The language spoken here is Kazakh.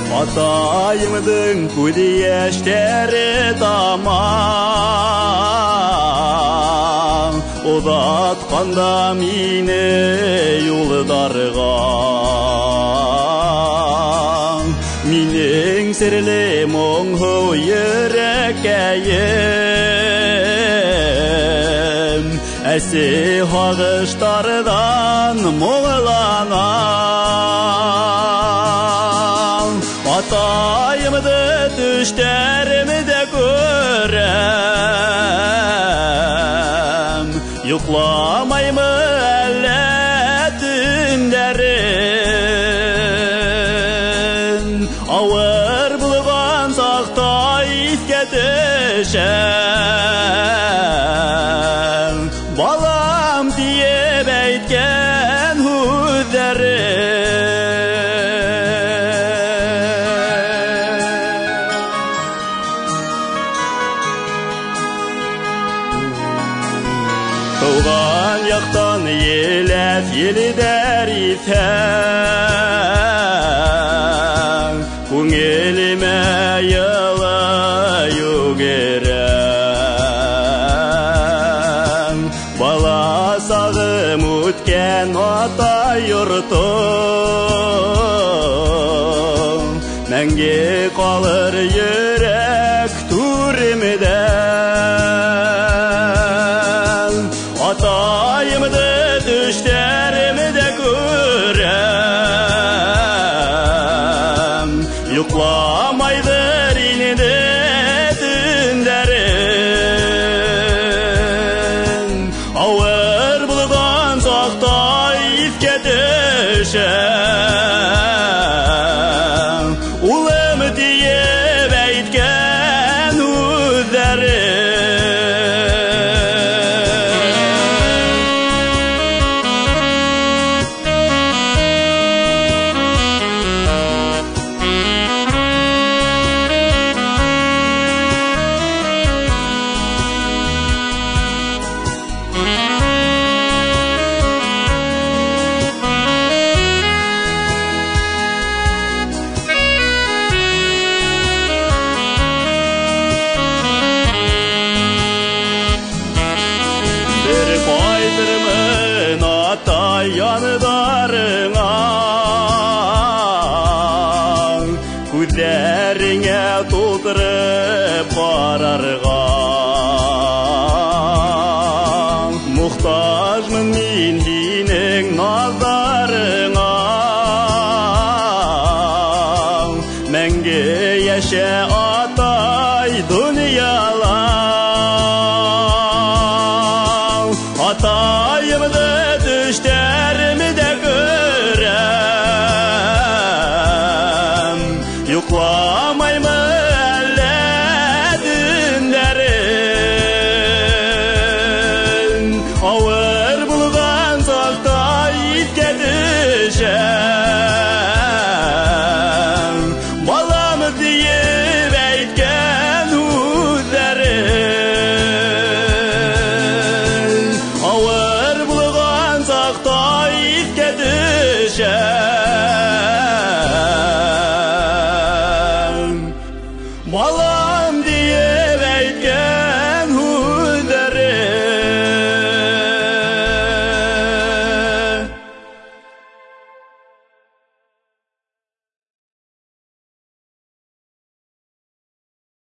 Атайымдың көді яштері тамам, ұдатқанда мені юлдарға. Менің сірлі мұңғы ереккейім, әсі ағыштардан мұғыланам. Атайымды түштерімді көрем, юқламаймы әлі түндерін. Ауыр бұлған сақта итке түшем, балам диеп әйткен хүдерін. Туған яқтан еләп елідер итәң, көңіліме йылы югерәң. Бала сағым өткен ата йұртым, мәңге қалыр йөрәк түрімден. Атайымды түштерімді көрем, юқламайдыр инде түндерін. Ауыр бұлған сақта итке түшем, улым диеп әйткен үздерін. Қайтырмын атай яныдарыңа, көздеріңе толтырып барарға. Мұқтажмын мен сенің назарыңа, мәңгі яша атай дүнияла. Атайымды түштерімді көрем, юқламаймы әлі түндерін. Ауыр бұлған сақта итке түшем, балам диеп әйткен үздерін. Ауыр бұлған сақта итке түшем, балам диеп әйткен